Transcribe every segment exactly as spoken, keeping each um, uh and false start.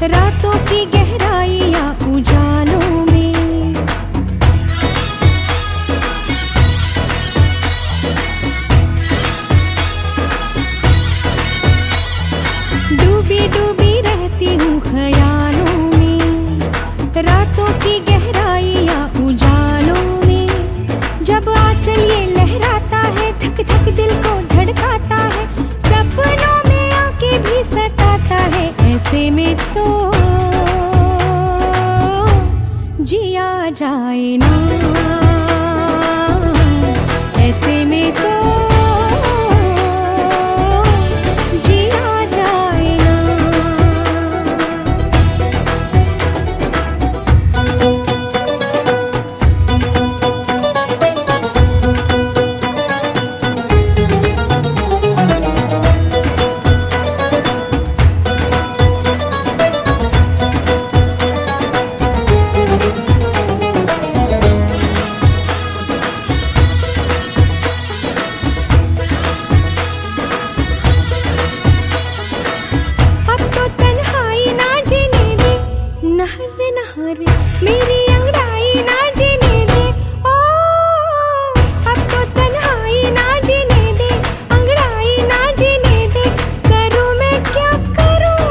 रातों की गहराइयाँ उजालों में। डूबी डूबी रहती हूँ ख्यालों में, रातों की गहराइयाँ उजालों में। जब आंचल ये लहराता है, धक धक दिल को धड़काता है, सपनों में आके भी सताता है। ऐसे में तो जिया जाए ना, ऐसे में तो जिया जाए ना। नहर मेरी अंगड़ाई ना जीने दे, ओ अब तो तन्हाई ना जीने दे, अंगड़ाई ना जीने दे। करूँ मैं क्या करूँ,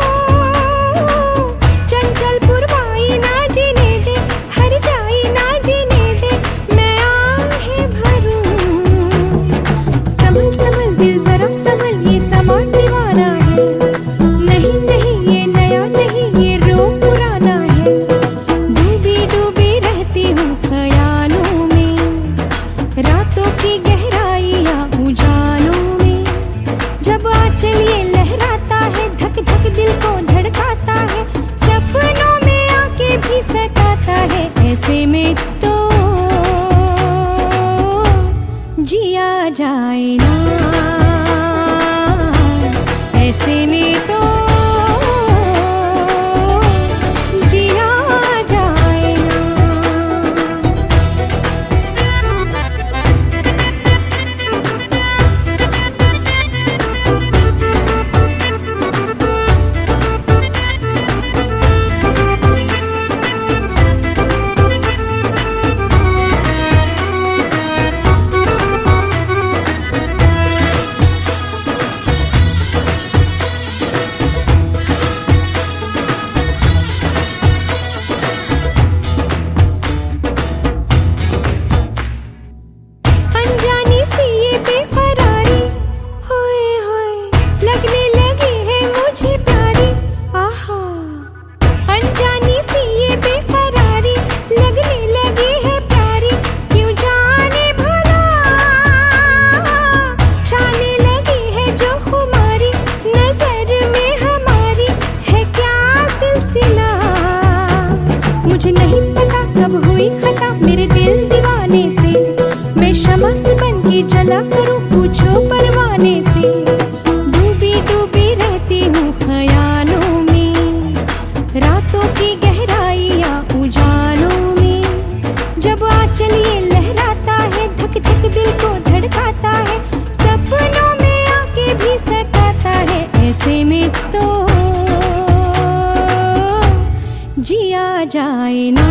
चंचल पुरवाई ना जीने दे, हर जाई ना जीने दे, मैं आहें भरूँ। संभल संभल दिल जरा संभल, ये समा दीवाना है, नहीं नहीं ये नया नहीं, ये रूप पुराना है। डूबी डूबी रहती हूँ ख्यालों में, रातों की गहराइयाँ उजालों में। जब आंचल ये लहराता है, धक धक दिल को धड़काता है, सपनों में आके भी सताता है। ऐसे में तो जिया जाए ना, ऐसे में तो जिया जाए ना। अनजानी सी ये बेकरारी, होए होए लगने लगी है मुझे प्यारी, आहा। अनजानी सी ये बेकरारी, लगने लगी है प्यारी, क्यों जाने भला छाने लगी है जो खुमारी, नजर में हमारी है क्या सिलसिला। मुझे नहीं पता कब हुई खता मेरे दिल दीवाने से, मैं शमा से बन के जला करूं पूछो परवाने से। डूबी डूबी रहती हूँ ख्यालों में, रातों की गहराइयाँ उजालों में। जब आंचल ये लहराता है, धक धक दिल को धड़काता है, सपनों में आके भी सताता है। ऐसे में तो जिया जाए ना,